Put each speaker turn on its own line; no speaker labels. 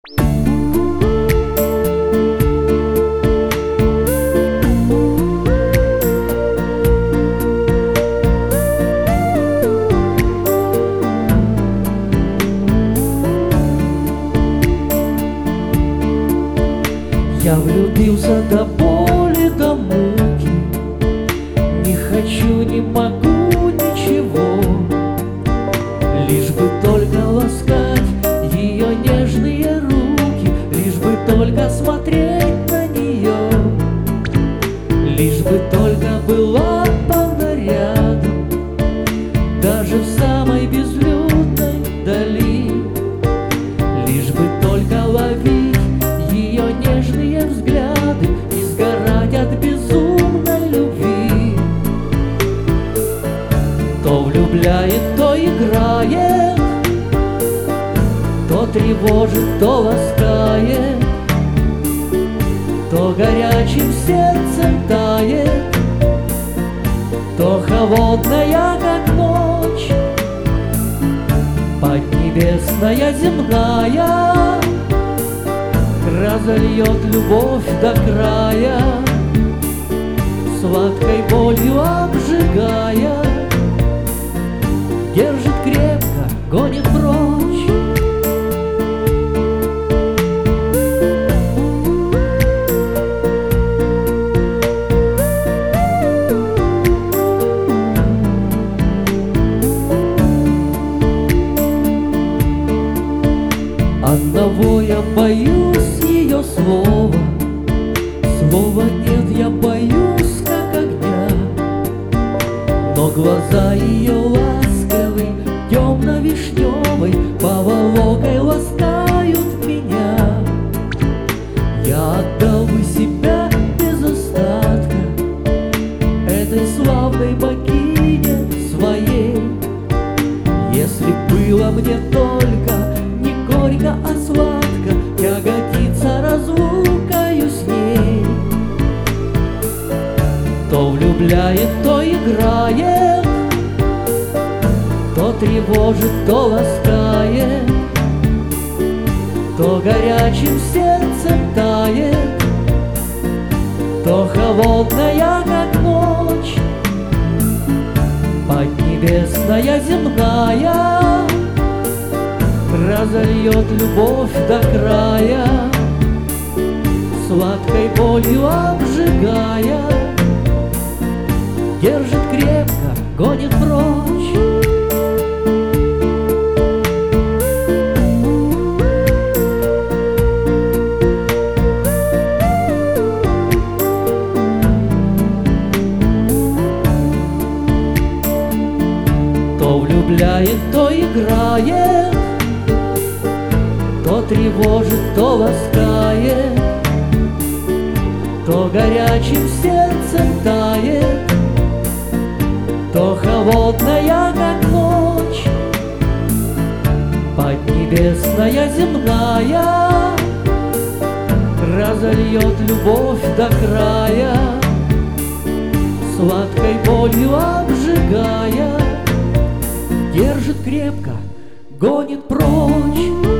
Я влюбился до боли, до муки, не хочу, не могу ничего, лишь бы только ласкать ее нежные руки, лишь бы только смотреть на нее, лишь бы только была она рядом, даже в самой безлюдной дали, лишь бы только ловить ее нежные взгляды и сгорать от безумной любви. То влюбляет, то играет, то тревожит, то ласкает, то горячим сердцем тает, то холодная, как ночь, поднебесная, земная, разольет любовь до края, сладкой болью обжигая, держит крепко, гонит прочь. Одного я боюсь ее слова, слова нет, я боюсь как огня, но глаза ее ласковый, темно-вишневый, поволокой ласкают меня. Я отдал бы себя без остатка этой славной богине своей, если было мне только не горько, а сладко тяготиться разлукою с ней. То влюбляет, то играет, то тревожит, то ласкает, то горячим сердцем тает, то холодная, как ночь, поднебесная, земная, разольет любовь до края, сладкой болью обжигая, держит крепко, гонит прочь. То влюбляет, то играет, то тревожит, то ласкает, то горячим сердцем тает, то холодная, как ночь, поднебесная, земная, разольет любовь до края, сладкой болью обжигая, держит крепко, гонит прочь.